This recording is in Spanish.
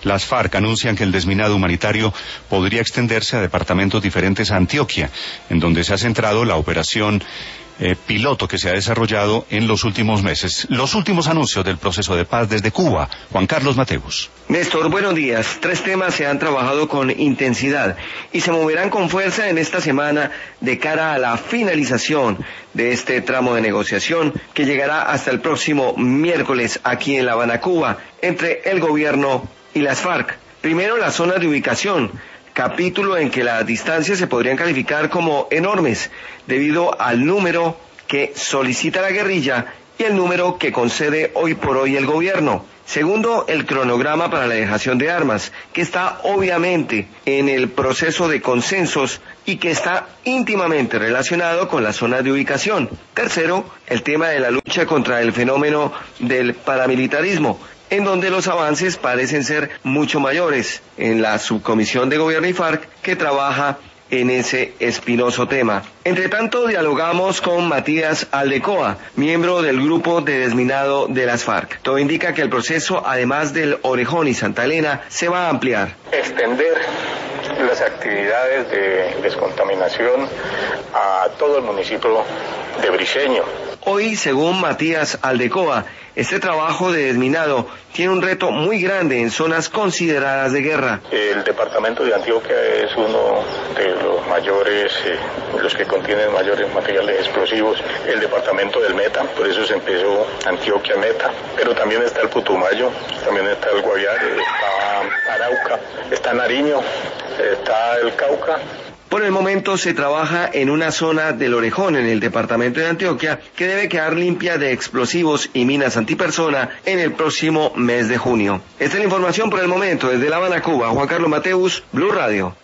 Las FARC anuncian que el desminado humanitario podría extenderse a departamentos diferentes a Antioquia, en donde se ha centrado la operación piloto que se ha desarrollado en los últimos meses. Los últimos anuncios del proceso de paz desde Cuba. Juan Carlos Mateus. Néstor, buenos días. 3 temas se han trabajado con intensidad y se moverán con fuerza en esta semana de cara a la finalización de este tramo de negociación que llegará hasta el próximo miércoles aquí en La Habana, Cuba, entre el gobierno y las FARC. Primero, las zonas de ubicación, capítulo en que las distancias se podrían calificar como enormes debido al número que solicita la guerrilla y el número que concede hoy por hoy el gobierno. Segundo, el cronograma para la dejación de armas, que está obviamente en el proceso de consensos y que está íntimamente relacionado con las zonas de ubicación. Tercero, el tema de la lucha contra el fenómeno del paramilitarismo, en donde los avances parecen ser mucho mayores en la subcomisión de gobierno y FARC que trabaja en ese espinoso tema. Entre tanto, dialogamos con Matías Aldecoa, miembro del grupo de desminado de las FARC. Todo indica que el proceso, además del Orejón y Santa Elena, se va a ampliar. Extender las actividades de descontaminación a todo el municipio de Briceño. Hoy, según Matías Aldecoa, este trabajo de desminado tiene un reto muy grande en zonas consideradas de guerra. El departamento de Antioquia es uno de los mayores, los que contienen mayores materiales explosivos. El departamento del Meta, por eso se empezó Antioquia Meta. Pero también está el Putumayo, también está el Guaviare, está Arauca, está Nariño, está el Cauca. Por el momento se trabaja en una zona del Orejón, en el departamento de Antioquia, que debe quedar limpia de explosivos y minas antipersona en el próximo mes de junio. Esta es la información por el momento desde La Habana, Cuba. Juan Carlos Mateus, Blue Radio.